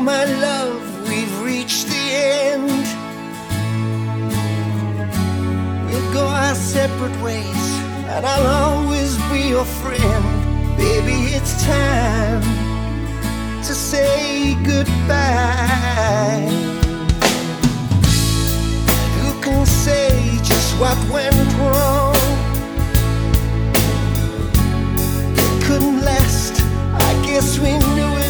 my love, we've reached the end. We'll go our separate ways, and I'll always be your friend. Baby, it's time to say goodbye. Who can say just what went wrong? It couldn't last, I guess we knew it